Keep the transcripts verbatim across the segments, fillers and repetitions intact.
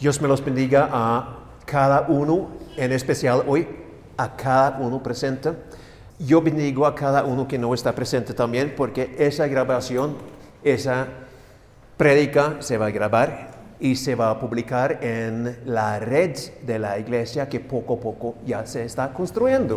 Dios me los bendiga a cada uno, en especial hoy, a cada uno presente. Yo bendigo a cada uno que no está presente también, porque esa grabación, esa prédica se va a grabar y se va a publicar en la red de la iglesia que poco a poco ya se está construyendo.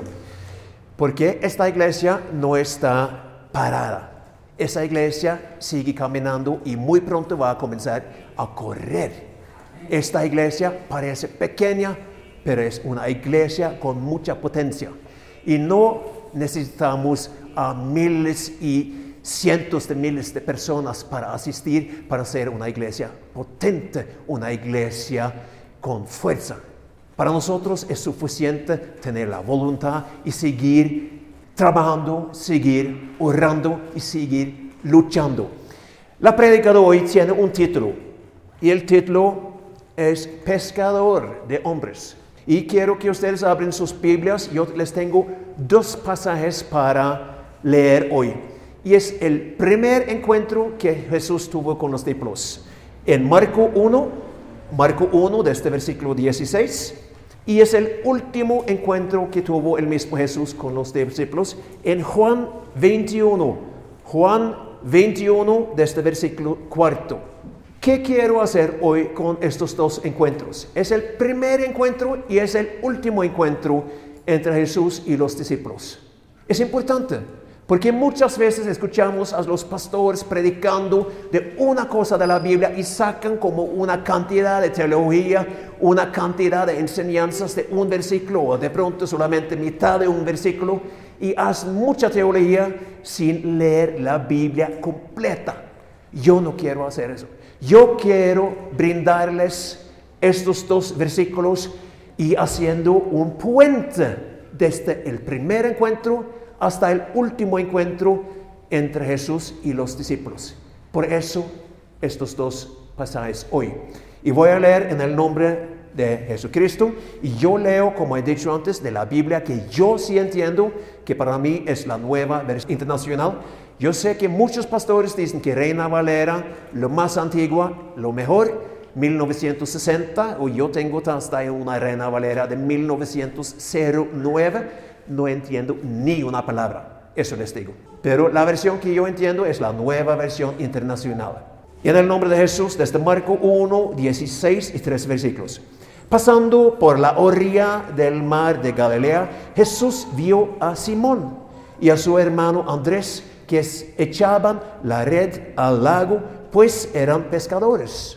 Porque esta iglesia no está parada. Esa iglesia sigue caminando y muy pronto va a comenzar a correr. Esta iglesia parece pequeña, pero es una iglesia con mucha potencia. Y no necesitamos a miles y cientos de miles de personas para asistir, para ser una iglesia potente, una iglesia con fuerza. Para nosotros es suficiente tener la voluntad y seguir trabajando, seguir orando y seguir luchando. La prédica de hoy tiene un título, y el título es Pescador de Hombres. Y quiero que ustedes abran sus Biblias. Yo les tengo dos pasajes para leer hoy. Y es el primer encuentro que Jesús tuvo con los discípulos. En Marco uno, Marco uno, desde versículo dieciséis. Y es el último encuentro que tuvo el mismo Jesús con los discípulos en Juan veintiuno. Juan veintiuno, desde versículo cuarto. ¿Qué quiero hacer hoy con estos dos encuentros? Es el primer encuentro y es el último encuentro entre Jesús y los discípulos. Es importante, porque muchas veces escuchamos a los pastores predicando de una cosa de la Biblia y sacan como una cantidad de teología, una cantidad de enseñanzas de un versículo, o de pronto solamente mitad de un versículo, y hacen mucha teología sin leer la Biblia completa. Yo no quiero hacer eso. Yo quiero brindarles estos dos versículos y haciendo un puente desde el primer encuentro hasta el último encuentro entre Jesús y los discípulos. Por eso estos dos pasajes hoy. Y voy a leer en el nombre de Jesucristo, y yo leo, como he dicho antes, de la Biblia que yo sí entiendo, que para mí es la nueva versión internacional. Yo sé que muchos pastores dicen que Reina Valera, lo más antigua, lo mejor, mil novecientos sesenta, o yo tengo hasta una Reina Valera de mil novecientos nueve, no entiendo ni una palabra, eso les digo. Pero la versión que yo entiendo es la nueva versión internacional. Y en el nombre de Jesús, desde Marco uno, dieciséis y tres versículos. Pasando por la orilla del mar de Galilea, Jesús vio a Simón y a su hermano Andrés, que echaban la red al lago, pues eran pescadores.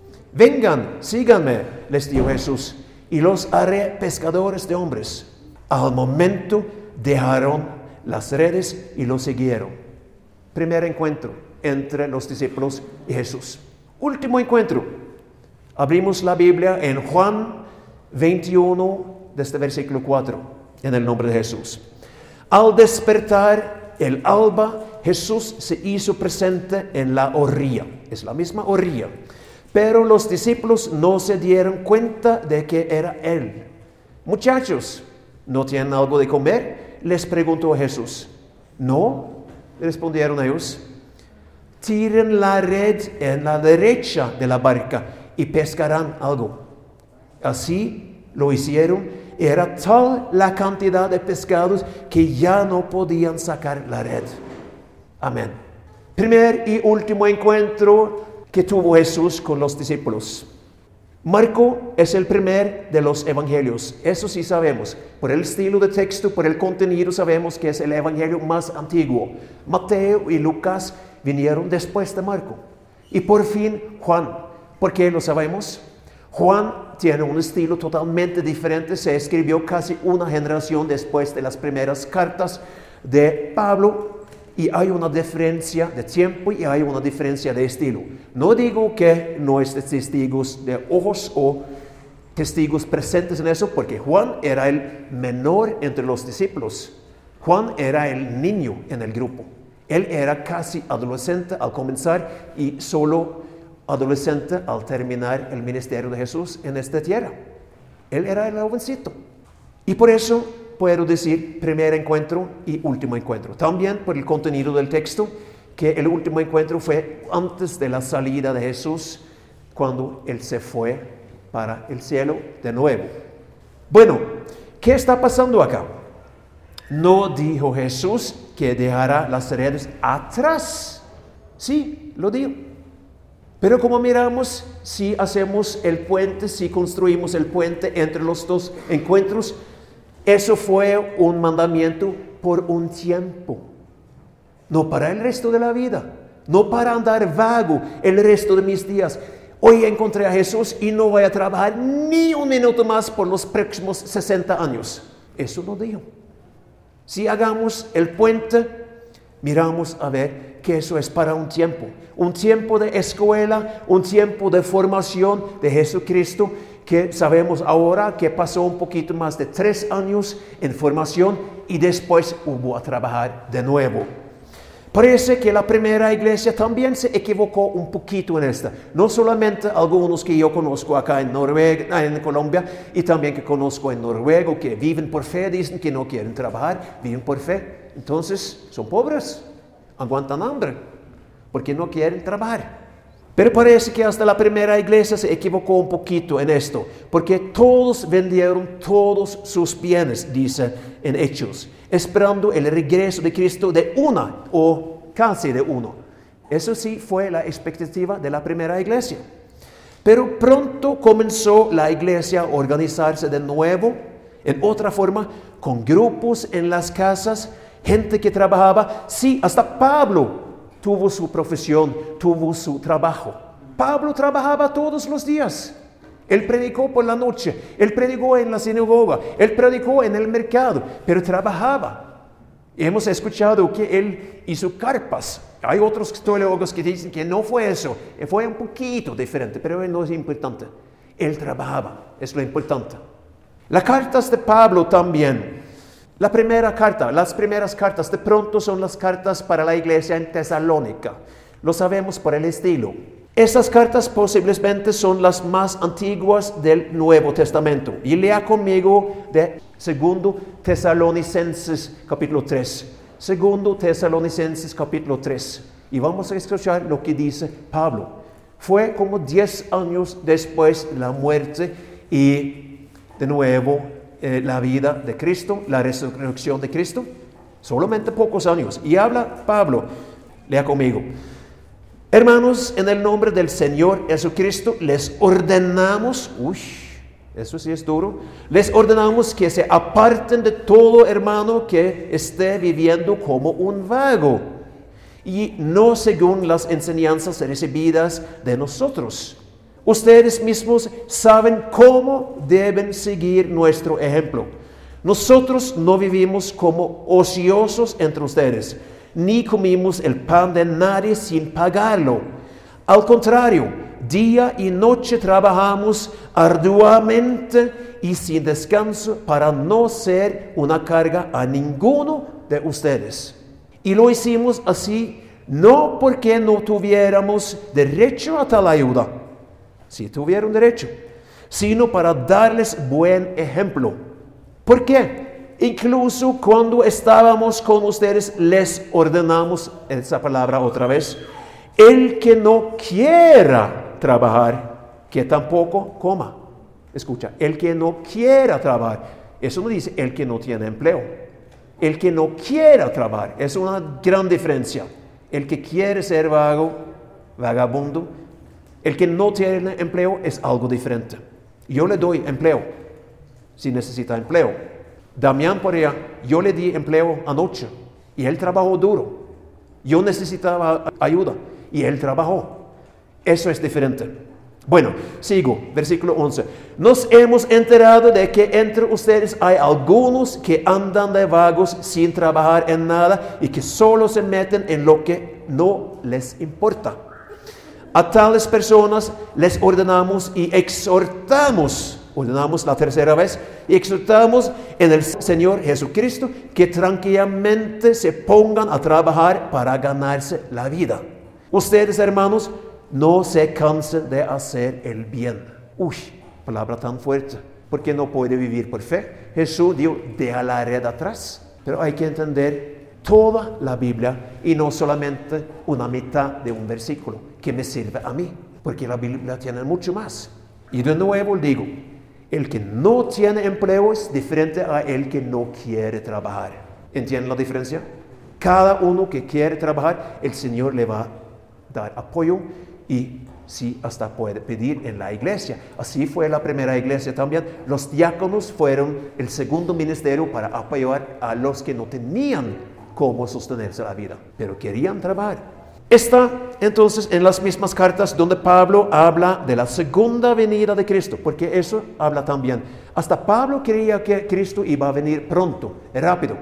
Vengan, síganme, les dijo Jesús, y los haré pescadores de hombres. Al momento dejaron las redes y lo siguieron. Primer encuentro entre los discípulos y Jesús. Último encuentro. Abrimos la Biblia en Juan veintiuno, desde versículo cuatro, en el nombre de Jesús. Al despertar el alba, Jesús se hizo presente en la orilla. Es la misma orilla. Pero los discípulos no se dieron cuenta de que era Él. Muchachos, ¿no tienen algo de comer?, les preguntó Jesús. No, respondieron ellos. Tiren la red en la derecha de la barca y pescarán algo. Así lo hicieron. Era tal la cantidad de pescados que ya no podían sacar la red. Amén. Primer y último encuentro que tuvo Jesús con los discípulos. Marco es el primer de los evangelios. Eso sí sabemos. Por el estilo de texto, por el contenido, sabemos que es el evangelio más antiguo. Mateo y Lucas vinieron después de Marco. Y por fin Juan. ¿Por qué lo sabemos? Juan tiene un estilo totalmente diferente. Se escribió casi una generación después de las primeras cartas de Pablo. Y hay una diferencia de tiempo y hay una diferencia de estilo. No digo que no es de testigos de ojos o testigos presentes en eso, porque Juan era el menor entre los discípulos. Juan era el niño en el grupo. Él era casi adolescente al comenzar y solo adolescente al terminar el ministerio de Jesús en esta tierra. Él era el jovencito. Y por eso puedo decir primer encuentro y último encuentro. También por el contenido del texto, que el último encuentro fue antes de la salida de Jesús, cuando Él se fue para el cielo de nuevo. Bueno, ¿qué está pasando acá? No dijo Jesús que dejará las redes atrás. Sí, lo dijo. Pero como miramos, si hacemos el puente, si construimos el puente entre los dos encuentros, eso fue un mandamiento por un tiempo. No para el resto de la vida. No para andar vago el resto de mis días. Hoy encontré a Jesús y no voy a trabajar ni un minuto más por los próximos sesenta años. Eso no dijo. Si hagamos el puente, miramos a ver que eso es para un tiempo. Un tiempo de escuela, un tiempo de formación de Jesucristo, que sabemos ahora que pasó un poquito más de tres años en formación y después hubo a trabajar de nuevo. Parece que la primera iglesia también se equivocó un poquito en esta. No solamente algunos que yo conozco acá en Noruega, en Colombia, y también que conozco en Noruega, que viven por fe, dicen que no quieren trabajar, viven por fe. Entonces, son pobres, aguantan hambre, porque no quieren trabajar. Pero parece que hasta la primera iglesia se equivocó un poquito en esto, porque todos vendieron todos sus bienes, dice en Hechos, esperando el regreso de Cristo de una o casi de uno. Eso sí fue la expectativa de la primera iglesia. Pero pronto comenzó la iglesia a organizarse de nuevo, en otra forma, con grupos en las casas, gente que trabajaba. Sí, hasta Pablo tuvo su profesión, tuvo su trabajo. Pablo trabajaba todos los días. Él predicó por la noche, él predicó en la sinagoga, él predicó en el mercado, pero trabajaba. Y hemos escuchado que él hizo carpas. Hay otros teólogos que dicen que no fue eso, fue un poquito diferente, pero no es importante. Él trabajaba, es lo importante. Las cartas de Pablo también. La primera carta, las primeras cartas de pronto son las cartas para la iglesia en Tesalónica. Lo sabemos por el estilo. Estas cartas posiblemente son las más antiguas del Nuevo Testamento. Y lea conmigo de Segundo Tesalonicenses capítulo tres. Segundo Tesalonicenses capítulo tres. Y vamos a escuchar lo que dice Pablo. Fue como diez años después de la muerte y de nuevo eh, la vida de Cristo, la resurrección de Cristo. Solamente pocos años. Y habla Pablo, lea conmigo. Hermanos, en el nombre del Señor Jesucristo, les ordenamos, uy, eso sí es duro, les ordenamos que se aparten de todo hermano que esté viviendo como un vago y no según las enseñanzas recibidas de nosotros. Ustedes mismos saben cómo deben seguir nuestro ejemplo. Nosotros no vivimos como ociosos entre ustedes, ni comimos el pan de nadie sin pagarlo. Al contrario, día y noche trabajamos arduamente y sin descanso para no ser una carga a ninguno de ustedes. Y lo hicimos así no porque no tuviéramos derecho a tal ayuda, si tuvieron derecho, sino para darles buen ejemplo. ¿Por qué? Incluso cuando estábamos con ustedes, les ordenamos, esa palabra otra vez, el que no quiera trabajar, que tampoco coma. Escucha, el que no quiera trabajar, eso no dice el que no tiene empleo. El que no quiera trabajar, es una gran diferencia. El que quiere ser vago, vagabundo, el que no tiene empleo es algo diferente. Yo le doy empleo, si necesita empleo. Damián por allá, yo le di empleo anoche y él trabajó duro. Yo necesitaba ayuda y él trabajó. Eso es diferente. Bueno, sigo, versículo once. Nos hemos enterado de que entre ustedes hay algunos que andan de vagos sin trabajar en nada y que solo se meten en lo que no les importa. A tales personas les ordenamos y exhortamos, ordenamos la tercera vez, y exhortamos en el Señor Jesucristo que tranquilamente se pongan a trabajar para ganarse la vida. Ustedes, hermanos, no se cansen de hacer el bien. Uy, palabra tan fuerte, porque no puede vivir por fe. Jesús dijo, deja la red atrás. Pero hay que entender toda la Biblia y no solamente una mitad de un versículo que me sirve a mí, porque la Biblia tiene mucho más. Y de nuevo digo, el que no tiene empleo es diferente a el que no quiere trabajar. ¿Entienden la diferencia? Cada uno que quiere trabajar, el Señor le va a dar apoyo y sí, hasta puede pedir en la iglesia. Así fue la primera iglesia también. Los diáconos fueron el segundo ministerio para apoyar a los que no tenían cómo sostenerse la vida, pero querían trabajar. Está entonces en las mismas cartas donde Pablo habla de la segunda venida de Cristo, porque eso habla también. Hasta Pablo creía que Cristo iba a venir pronto, rápido.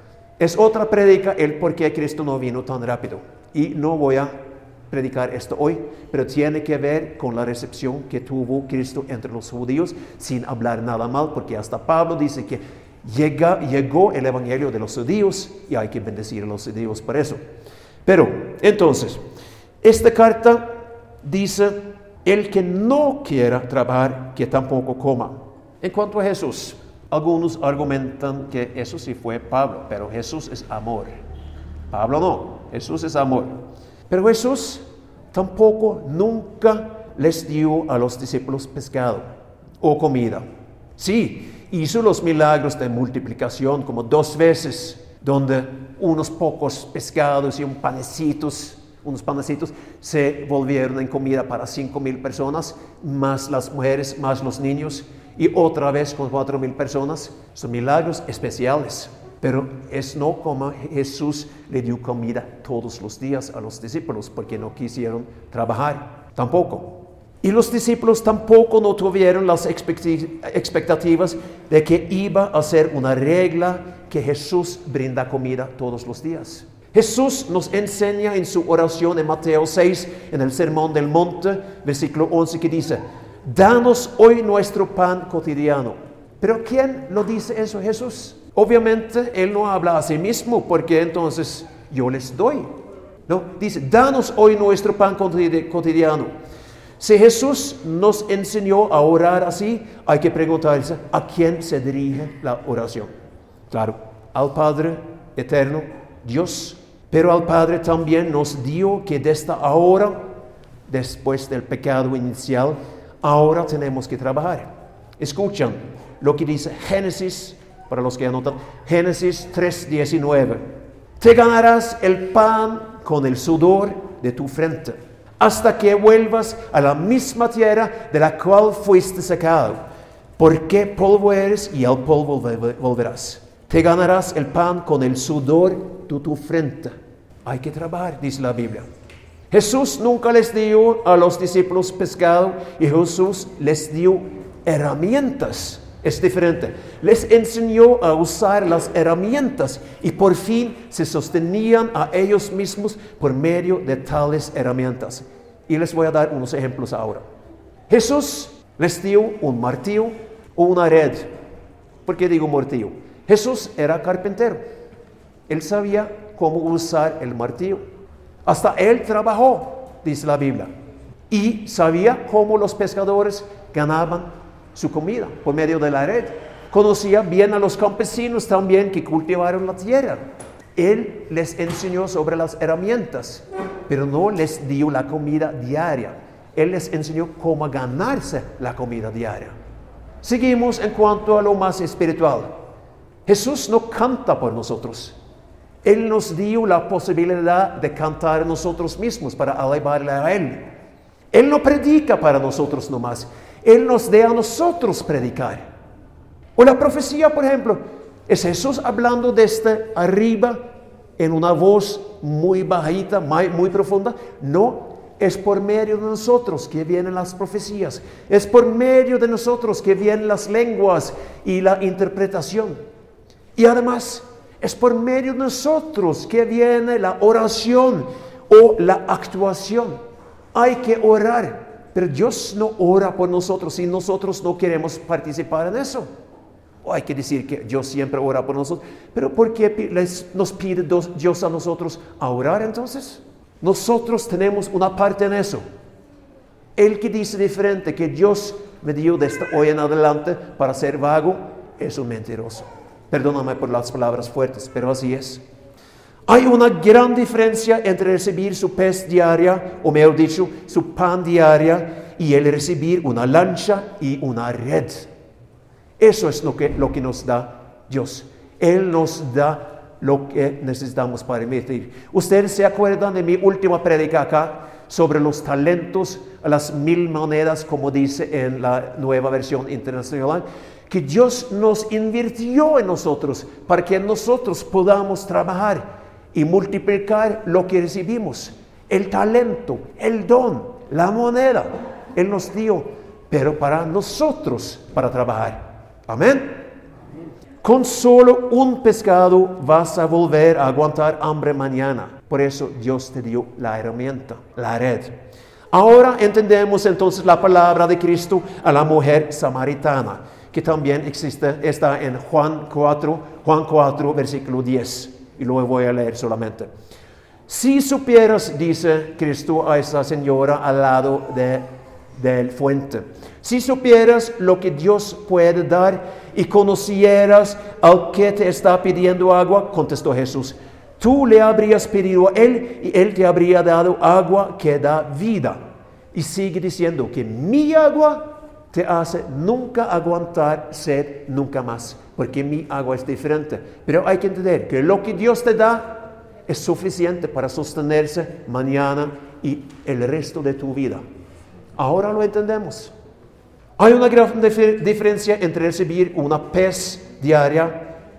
Es otra predica el por qué Cristo no vino tan rápido. Y no voy a predicar esto hoy, pero tiene que ver con la recepción que tuvo Cristo entre los judíos, sin hablar nada mal, porque hasta Pablo dice que llega, llegó el evangelio de los judíos y hay que bendecir a los judíos por eso. Pero, entonces, esta carta dice, el que no quiera trabajar, que tampoco coma. En cuanto a Jesús, algunos argumentan que eso sí fue Pablo, pero Jesús es amor. Pablo no, Jesús es amor. Pero Jesús tampoco nunca les dio a los discípulos pescado o comida. Sí, hizo los milagros de multiplicación como dos veces, donde unos pocos pescados y un panecitos, unos panecitos se volvieron en comida para cinco mil personas, más las mujeres, más los niños, y otra vez con cuatro mil personas. Son milagros especiales, pero es no como Jesús le dio comida todos los días a los discípulos, porque no quisieron trabajar, tampoco. Y los discípulos tampoco no tuvieron las expectativas de que iba a ser una regla que Jesús brinda comida todos los días. Jesús nos enseña en su oración en Mateo seis, en el Sermón del Monte, versículo once, que dice, danos hoy nuestro pan cotidiano. ¿Pero quién lo dice eso? Jesús. Obviamente, Él no habla a sí mismo, porque entonces yo les doy. No, dice, danos hoy nuestro pan cotidiano. Si Jesús nos enseñó a orar así, hay que preguntarse, ¿a quién se dirige la oración? Claro, al Padre eterno, Dios. Pero al Padre también nos dio que desde ahora, después del pecado inicial, ahora tenemos que trabajar. Escuchan lo que dice Génesis, para los que anotan, Génesis tres diecinueve. Te ganarás el pan con el sudor de tu frente, hasta que vuelvas a la misma tierra de la cual fuiste sacado, porque polvo eres y al polvo volverás. Te ganarás el pan con el sudor de tu frente. Hay que trabajar, dice la Biblia. Jesús nunca les dio a los discípulos pescado, y Jesús les dio herramientas. Es diferente. Les enseñó a usar las herramientas y por fin se sostenían a ellos mismos por medio de tales herramientas. Y les voy a dar unos ejemplos ahora. Jesús les dio un martillo o una red. ¿Por qué digo martillo? Jesús era carpintero. Él sabía cómo usar el martillo. Hasta él trabajó, dice la Biblia. Y sabía cómo los pescadores ganaban su comida por medio de la red. Conocía bien a los campesinos también que cultivaron la tierra. Él les enseñó sobre las herramientas, pero no les dio la comida diaria. Él les enseñó cómo ganarse la comida diaria. Seguimos en cuanto a lo más espiritual. Jesús no canta por nosotros. Él nos dio la posibilidad de cantar nosotros mismos para alabarle a Él. Él no predica para nosotros nomás. Él nos da a nosotros predicar. O la profecía, por ejemplo, es Jesús hablando desde arriba en una voz muy bajita, muy, muy profunda. No, es por medio de nosotros que vienen las profecías. Es por medio de nosotros que vienen las lenguas y la interpretación. Y además, es por medio de nosotros que viene la oración o la actuación. Hay que orar. Pero Dios no ora por nosotros si nosotros no queremos participar en eso. O hay que decir que Dios siempre ora por nosotros. Pero ¿por qué les, nos pide Dios a nosotros a orar entonces? Nosotros tenemos una parte en eso. El que dice diferente, que Dios me dio desde hoy en adelante para ser vago, es un mentiroso. Perdóname por las palabras fuertes, pero así es. Hay una gran diferencia entre recibir su pez diaria, o mejor dicho, su pan diaria, y el recibir una lancha y una red. Eso es lo que, lo que nos da Dios. Él nos da lo que necesitamos para invertir. Ustedes se acuerdan de mi última prédica acá sobre los talentos, las mil monedas, como dice en la nueva versión internacional, que Dios nos invirtió en nosotros para que nosotros podamos trabajar y multiplicar lo que recibimos. El talento, el don, la moneda, Él nos dio, pero para nosotros, para trabajar. Amén. Con solo un pescado vas a volver a aguantar hambre mañana. Por eso Dios te dio la herramienta, la red. Ahora entendemos entonces la palabra de Cristo a la mujer samaritana, que también existe, está en Juan cuatro, Juan cuatro, versículo diez. Y luego voy a leer solamente. Si supieras, dice Cristo a esa señora al lado de, del fuente, si supieras lo que Dios puede dar y conocieras al que te está pidiendo agua, contestó Jesús, tú le habrías pedido a él y él te habría dado agua que da vida. Y sigue diciendo que mi agua te hace nunca aguantar sed nunca más, porque mi agua es diferente. Pero hay que entender que lo que Dios te da es suficiente para sostenerse mañana y el resto de tu vida. Ahora lo entendemos. Hay una gran dif- diferencia entre recibir una pez diaria,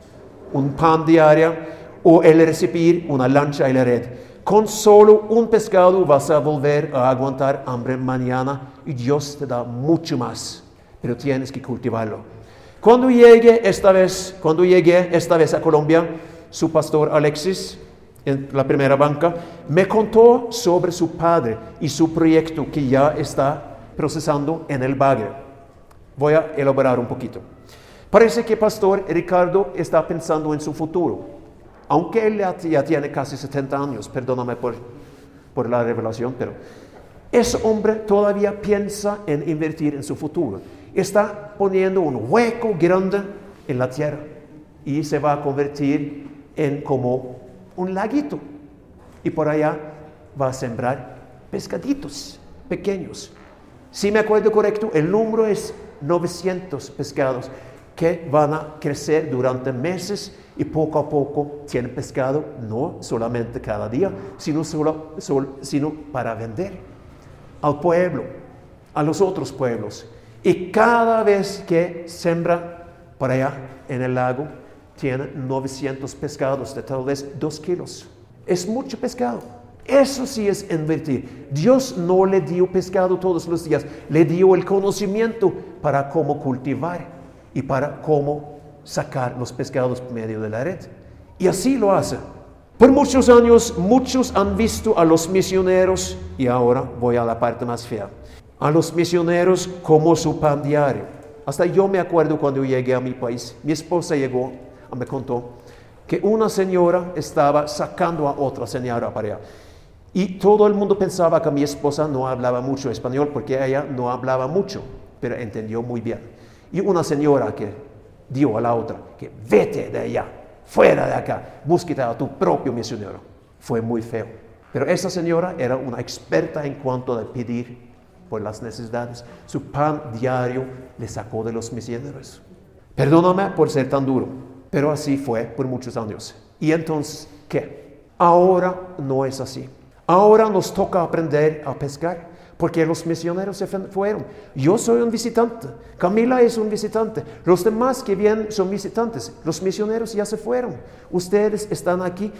un pan diaria, o el recibir una lancha y la red. Con solo un pescado vas a volver a aguantar hambre mañana y Dios te da mucho más, pero tienes que cultivarlo. Cuando llegué esta vez, cuando llegué esta vez a Colombia, su pastor Alexis, en la primera banca, me contó sobre su padre y su proyecto que ya está procesando en el Bagre. Voy a elaborar un poquito. Parece que pastor Ricardo está pensando en su futuro. Aunque él ya tiene casi setenta años, perdóname por, por la revelación, pero ese hombre todavía piensa en invertir en su futuro. Está poniendo un hueco grande en la tierra y se va a convertir en como un laguito. Y por allá va a sembrar pescaditos pequeños. Si me acuerdo correcto, el número es novecientos pescados que van a crecer durante meses y poco a poco tienen pescado, no solamente cada día, sino, solo, solo, sino para vender al pueblo, a los otros pueblos. Y cada vez que sembra por allá en el lago, tiene novecientos pescados de tal vez dos kilos. Es mucho pescado. Eso sí es invertir. Dios no le dio pescado todos los días, le dio el conocimiento para cómo cultivar y para cómo sacar los pescados por medio de la red. Y así lo hace. Por muchos años, muchos han visto a los misioneros, y ahora voy a la parte más fea, a los misioneros como su pan diario. Hasta yo me acuerdo cuando llegué a mi país, mi esposa llegó, me contó, que una señora estaba sacando a otra señora para allá. Y todo el mundo pensaba que mi esposa no hablaba mucho español, porque ella no hablaba mucho, pero entendió muy bien. Y una señora que dio a la otra, que vete de allá, fuera de acá, búsquete a tu propio misionero. Fue muy feo. Pero esa señora era una experta en cuanto a pedir por las necesidades. Su pan diario le sacó de los misioneros. Perdóname por ser tan duro, pero así fue por muchos años. ¿Y entonces qué? Ahora no es así. Ahora nos toca aprender a pescar, porque los misioneros se fueron. Yo soy un visitante, Camila es un visitante, los demás que vienen son visitantes, los misioneros ya se fueron. Ustedes están aquí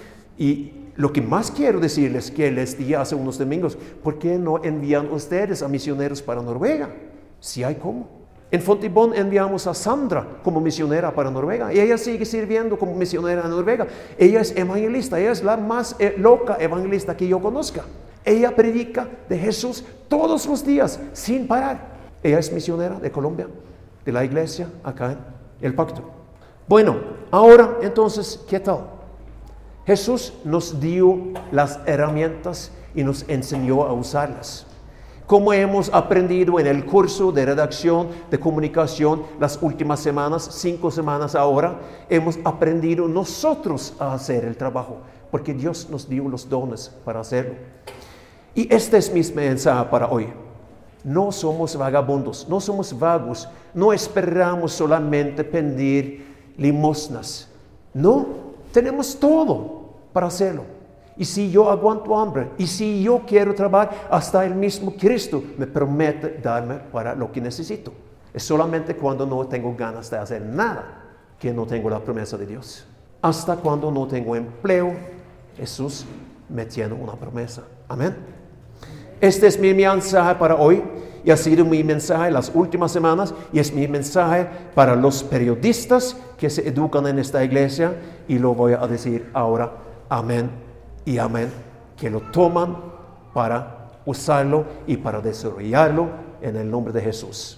y lo que más quiero decirles que les dije hace unos domingos, ¿por qué no envían ustedes a misioneros para Noruega? Si hay cómo. En Fontibón enviamos a Sandra como misionera para Noruega y ella sigue sirviendo como misionera en Noruega. Ella es evangelista, ella es la más eh, loca evangelista que yo conozca. Ella predica de Jesús todos los días sin parar. Ella es misionera de Colombia, de la iglesia acá en El Pacto. Bueno, ahora entonces, ¿qué tal? Jesús nos dio las herramientas y nos enseñó a usarlas. Como hemos aprendido en el curso de redacción, de comunicación, las últimas semanas, cinco semanas ahora, hemos aprendido nosotros a hacer el trabajo, porque Dios nos dio los dones para hacerlo. Y este es mi mensaje para hoy. No somos vagabundos, no somos vagos, no esperamos solamente pedir limosnas. No, tenemos todo para hacerlo. Y si yo aguanto hambre, y si yo quiero trabajar, hasta el mismo Cristo me promete darme para lo que necesito. Es solamente cuando no tengo ganas de hacer nada que no tengo la promesa de Dios. Hasta cuando no tengo empleo, Jesús me tiene una promesa. Amén. Este es mi mensaje para hoy y ha sido mi mensaje las últimas semanas y es mi mensaje para los periodistas que se educan en esta iglesia y lo voy a decir ahora. Amén y amén. Que lo toman para usarlo y para desarrollarlo en el nombre de Jesús.